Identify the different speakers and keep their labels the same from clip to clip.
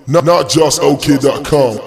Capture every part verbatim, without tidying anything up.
Speaker 1: Not, not just O K dot com.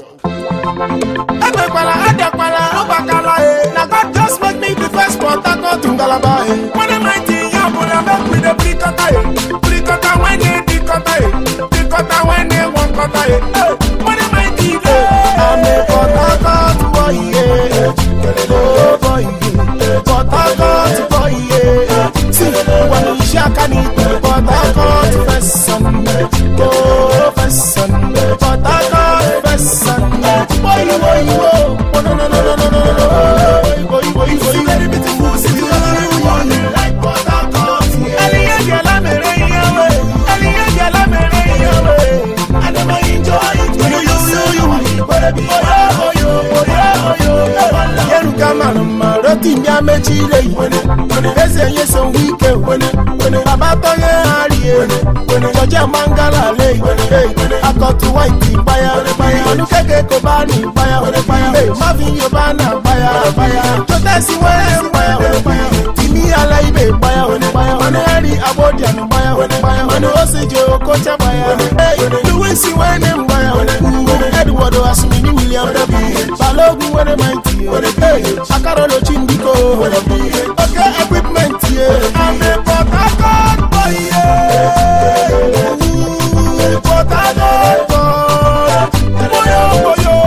Speaker 2: Now God just make me the first port I go to Galaba. When I'm nineteen, young, when I make me the pre-cutter, pre-cutter when they pre-cutter, pre-cutter when they want cutter. When I'm nineteen, I'm a port boy, yeah, oh boy, port boy, yeah. See, when you shake a knee, port first son, oh first son, port first son, boy, boy, boy. No, no, no, no, no, no, no, no. Boy, boy, boy, boy. Very beautiful city. Like Port Harcourt. Aliyah girl, me rain away. Aliyah girl, me rain away. I never enjoy it. You, you, you, you. Wanna be oh yo, oh yo, oh yo. Yeru kama ma roti mia mechile. Ese yeso wike. Baba toye ariye. Joja mangala le. Akotu white fire. Onukeke kobani fire. Hey, Marvin Yobana, fire, fire. To test you where fire, fire. Timi Alaibe, fire, fire. Maneri Abodian, fire, fire. Manu Osejo, Kocha, fire. Hey, you will see when I'm fire. Edward was many million. Balogu, when I'm mighty. Hey, Akarolo Chindiko. Okay, equipment, yeah. I'm a Port Harcourt boy, yeah. Port Harcourt boy. Boyo, boyo.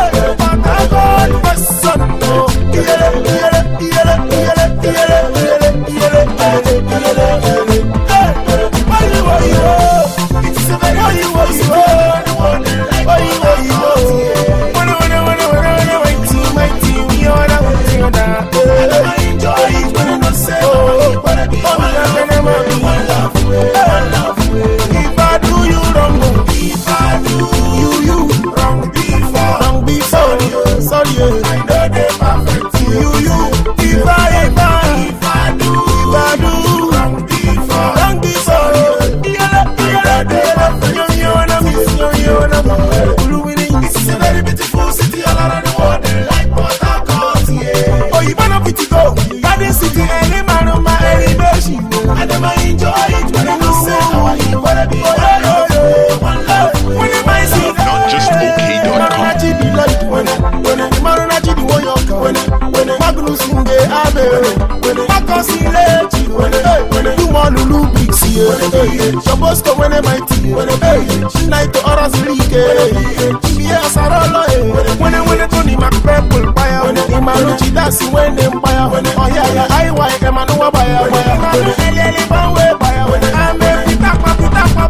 Speaker 2: Supposed to when I'm mighty, when I'm hey, night to oras leak, yes, I don't know. When I when I Tony McPurple buyer, when I'm Maruchi, that's when I'm buyer, when oh yeah, yeah, I want a man who buyer, buyer, buyer, buyer, when I'm a pitapa, pitapa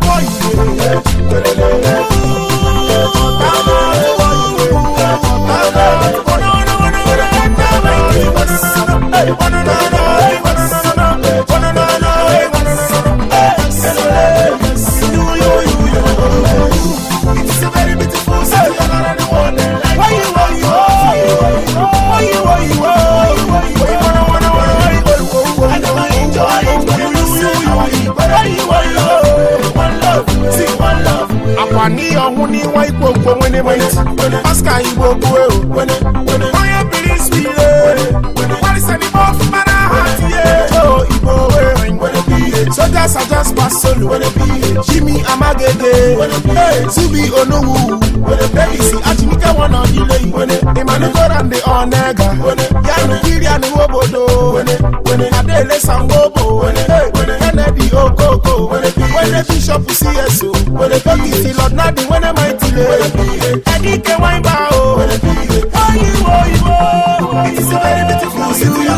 Speaker 2: Ni ohuni wa ipopo wene mighty. Aska ibo go when when fire police we when what is any more for man heart yeah. Oh ibo when when be so just I just pass solo when be Jimmy Amagege when be Zubi Onowu when be see Achinika one on delay when the man go and the onega when ya no kiri and obodo when when Adele Sangobo when when Kennedy Okoko when when the bishop see us when the talk Lord Nadi when I'm mighty Eddie can wine bow oh you oh you it's a very beautiful city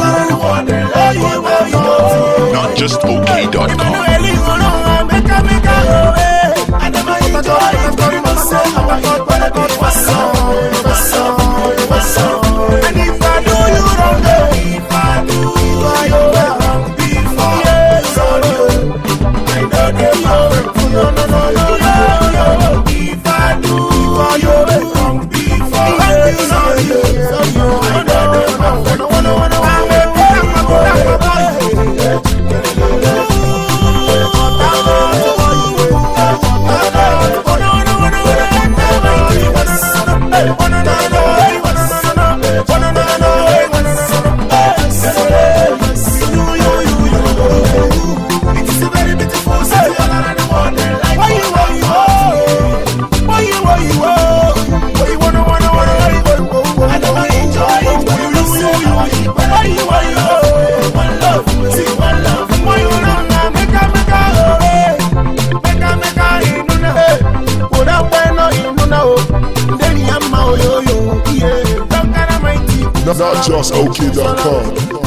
Speaker 1: Not just O K dot com.
Speaker 2: And if I do you wrong, if I do you wrong before, sorry, I know they are no no no no. If I do you wrong before, sorry, I know they are no no no no.
Speaker 1: Not just OK dot com.